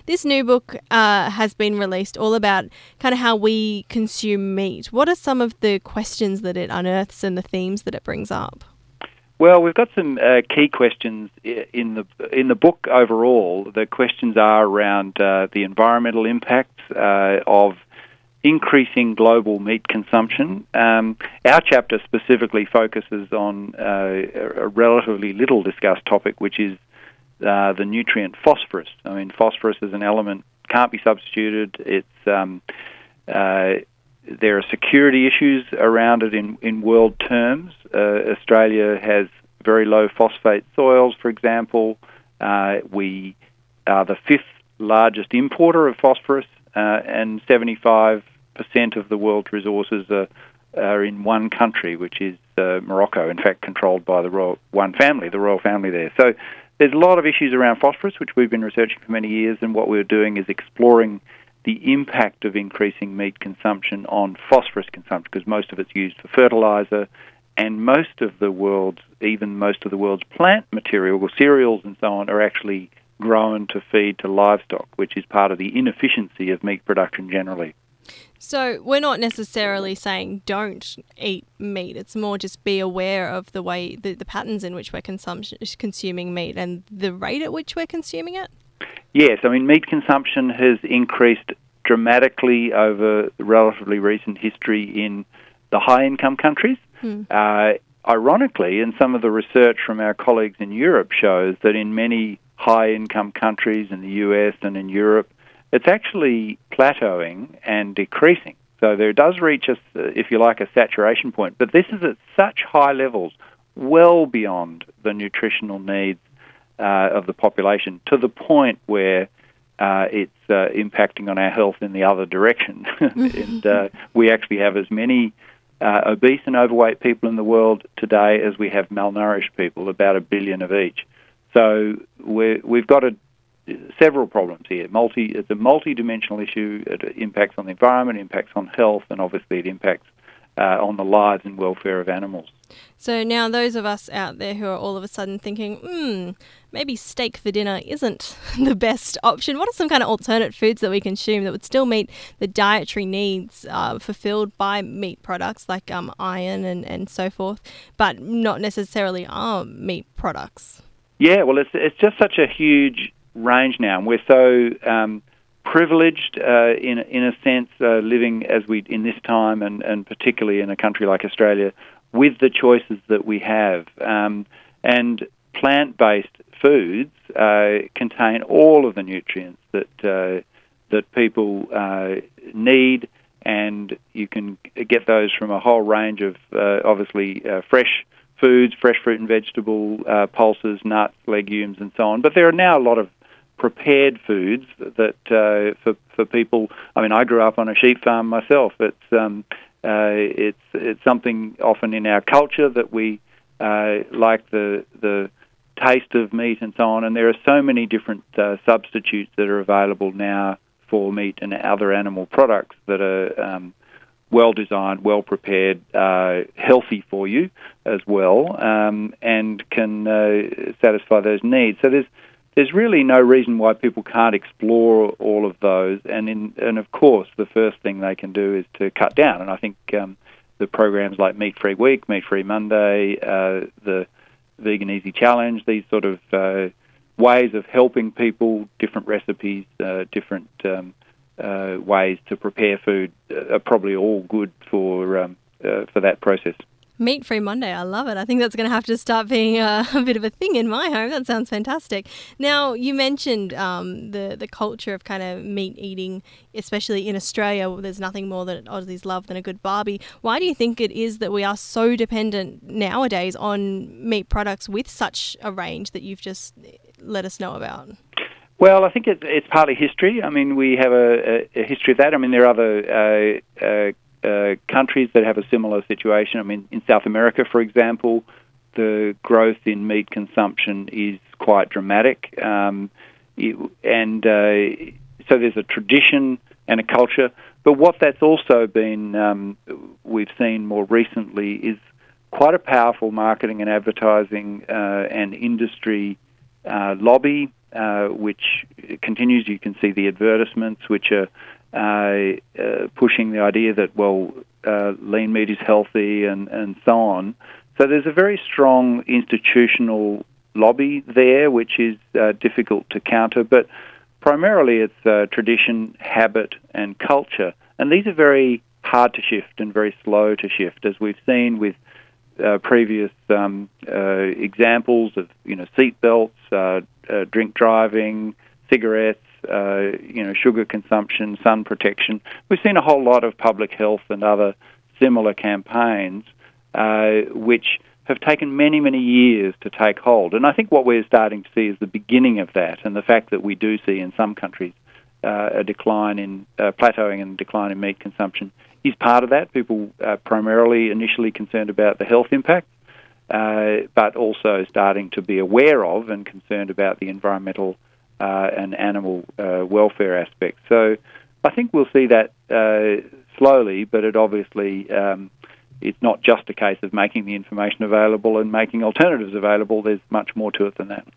this new book has been released all about kind of how we consume meat. What are some of the questions that it unearths and the themes that it brings up? Well, we've got some key questions in the book overall. The questions are around the environmental impacts of increasing global meat consumption. Our chapter specifically focuses on a relatively little discussed topic, which is the nutrient phosphorus. I mean, phosphorus is an element, can't be substituted. There are security issues around it in world terms. Australia has very low phosphate soils, for example. We are the fifth largest importer of phosphorus, and 75% of the world's resources are in one country, which is Morocco, in fact controlled by the royal family there. So there's a lot of issues around phosphorus, which we've been researching for many years, and what we're doing is exploring the impact of increasing meat consumption on phosphorus consumption, because most of it's used for fertilizer, and most of the world's plant material, or cereals and so on, are actually grown to feed to livestock, which is part of the inefficiency of meat production generally. So we're not necessarily saying don't eat meat. It's more just be aware of the way, the patterns in which we're consuming meat and the rate at which we're consuming it? Yes, I mean, meat consumption has increased dramatically over relatively recent history in the high-income countries. Ironically, and some of the research from our colleagues in Europe shows that in many high-income countries in the US and in Europe, it's actually plateauing and decreasing. So there does reach, if you like, a saturation point. But this is at such high levels, well beyond the nutritional needs of the population, to the point where it's impacting on our health in the other direction. And we actually have as many obese and overweight people in the world today as we have malnourished people, about 1 billion of each. So we've got several problems here. It's a multi-dimensional issue. It impacts on the environment, impacts on health, and obviously it impacts on the lives and welfare of animals. So now those of us out there who are all of a sudden thinking, maybe steak for dinner isn't the best option. What are some kind of alternate foods that we consume that would still meet the dietary needs fulfilled by meat products like iron and so forth, but not necessarily are meat products? Yeah, well, it's just such a huge range now, and we're so privileged in a sense, living as we in this time, and particularly in a country like Australia, with the choices that we have. And plant-based foods contain all of the nutrients that people need, and you can get those from a whole range of obviously fresh foods, fresh fruit and vegetable, pulses, nuts, legumes, and so on. But there are now a lot of prepared foods that for people. I mean, I grew up on a sheep farm myself. It's something often in our culture that we like the taste of meat and so on. And there are so many different substitutes that are available now for meat and other animal products that are well designed, well prepared, healthy for you as well, and can satisfy those needs. So there's really no reason why people can't explore all of those, and of course the first thing they can do is to cut down. And I think the programs like Meat Free Week, Meat Free Monday, the Vegan Easy Challenge, these sort of ways of helping people, different recipes, different ways to prepare food are probably all good for that process. Meat Free Monday, I love it. I think that's going to have to start being a bit of a thing in my home. That sounds fantastic. Now, you mentioned the culture of kind of meat eating, especially in Australia. There's nothing more that Aussies love than a good barbie. Why do you think it is that we are so dependent nowadays on meat products with such a range that you've just let us know about? Well, I think it's partly history. I mean, we have a history of that. I mean, there are other countries that have a similar situation. I mean, in South America, for example, the growth in meat consumption is quite dramatic. So there's a tradition and a culture. But what that's also been, we've seen more recently, is quite a powerful marketing and advertising and industry lobby which continues. You can see the advertisements, which are pushing the idea that, lean meat is healthy and so on. So there's a very strong institutional lobby there, which is difficult to counter, but primarily it's tradition, habit, and culture. And these are very hard to shift and very slow to shift, as we've seen with previous examples of, seat belts, drink driving, cigarettes, sugar consumption, sun protection. We've seen a whole lot of public health and other similar campaigns which have taken many, many years to take hold. And I think what we're starting to see is the beginning of that, and the fact that we do see in some countries a decline in plateauing and decline in meat consumption is part of that. People are primarily initially concerned about the health impact, but also starting to be aware of and concerned about the environmental and animal welfare aspects. So I think we'll see that slowly, but it obviously it's not just a case of making the information available and making alternatives available. There's much more to it than that.